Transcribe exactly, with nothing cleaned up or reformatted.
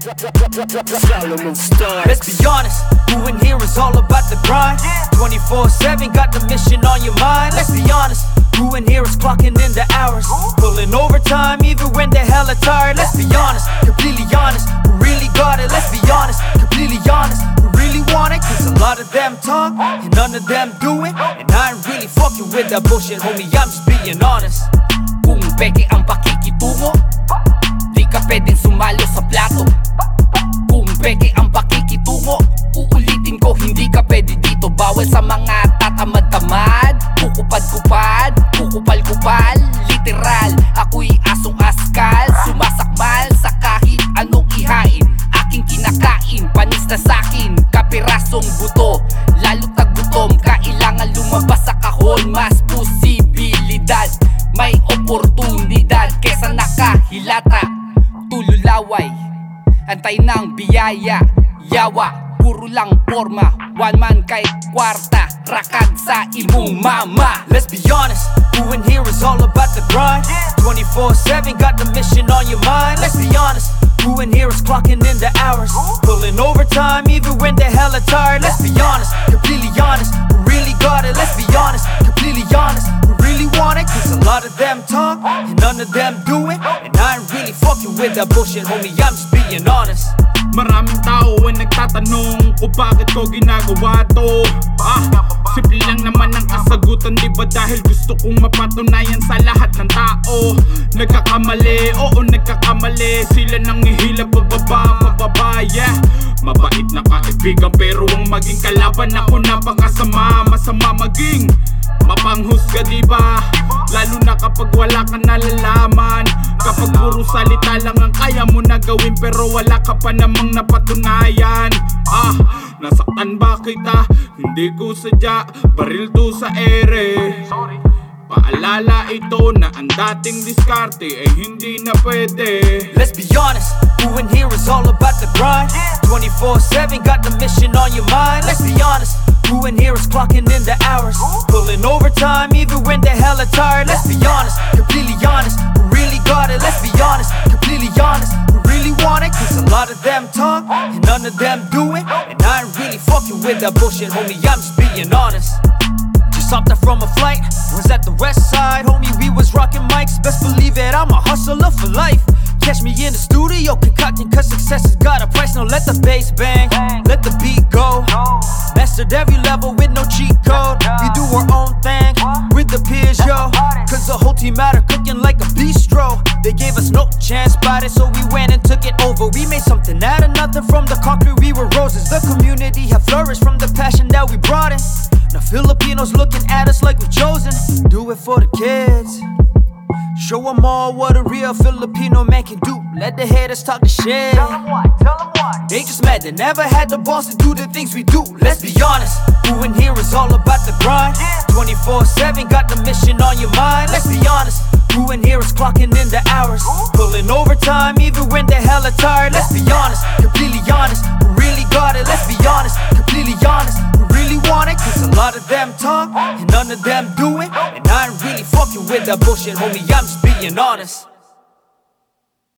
Solomon Star. Let's be honest, who in here is all about the grind? twenty-four seven, got the mission on your mind. Let's be honest, who in here is clocking in the hours, pulling overtime even when they're hella tired? Let's be honest, completely honest, who really got it? Let's be honest, completely honest, who really want it? Cause a lot of them talk and none of them do it, and I ain't really fucking with that bullshit, homie, I'm just being honest. Kung peke ang pakikitungo, di ka pwedeng sumalo sa plato. Kung peke ang pakikitungo, uulitin ko, hindi ka pwede dito. Bawal sa mga tatamad-tamad, kukupad-kupad, kukupal-kupal. Literal, ako'y asong askal, sumasakmal sa kahit anong ihain. Aking kinakain, panis na sakin, kapirasong buto. Lalo't nagutom, kailangan lumabas sa kahon. Mas posibilidad, may oportunidad kesa nakahilata. Tululaway, antay ng biyaya, yawa, puro lang forma. One man kahit kwarta, rakad sa imong mama. Let's be honest, who in here is all about the grind? twenty-four seven, got the mission on your mind. Let's be honest, who in here is clocking in the hours, pulling overtime even when they're hella tired? Let's be honest, completely honest, who really got it? Let's be honest, completely honest, who really want it? Cause a lot of them talk and none of them do it, and I ain't really fucking with that bullshit, homie, I'm just being honest. Maraming tao ang nagtatanong kung bakit ko ginagawa to. Ah, simple lang naman ang kasagutan, diba? Dahil gusto kong mapatunayan sa lahat ng tao. Nagkakamali, oo nagkakamali. Sila nangihila pababa, pababa, yeah. Mabait na kaibigan pero ang maging kalaban ako napakasama. Masama maging mapanghusga, diba? Lalo na kapag wala ka nalalaman. Kapag puro salita lang ang kaya mo na gawin pero wala ka pa namang napatunayan. Ah, nasaktan ba kita? Hindi ko sadya, baril to sa ere. Paalala ito na ang dating diskarte ay hindi na pwede. Let's be honest, who in here is all about the grind? twenty-four seven, got the mission on your mind. Let's be honest, who in here is clocking in the hours, pulling overtime even when they're hella tired? Let's be honest, completely honest, who really got it? Let's be honest, completely honest, who really want it? Cause a lot of them talk and none of them do it, and I ain't really fucking with that bullshit, homie, I'm just being honest. Just hopped out from a flight, was at the west side, homie, we was rocking mics. Best believe it, I'm a hustler for life. Catch me in the studio concocting, cause success has got a price. Now let the bass bang, let the beat go. Mastered every level with no cheat code. We do our own thing with the peers, yo. Cause the whole team out of cooking like a bistro. They gave us no chance about it, so we went and took it over. We made something out of nothing, from the concrete we were roses. The community have flourished from the passion that we brought in. Now Filipinos looking at us like we're chosen. Do it for the kids, show them all what a real Filipino man can do. Let the haters talk the shit. Tell them what, tell them what. They just mad they never had the balls to do the things we do. Let's be honest, who in here is all about the grind? twenty-four seven, got the mission on your mind. Let's be honest, who in here is clocking in the hours, pulling overtime even when they're hella tired? Let's be honest, completely honest, who really got it? Let's be honest, completely honest, who really want it? Cause a lot of them talk and none of them do it, and I ain't really fucking with that bullshit, homie, I'm just being honest.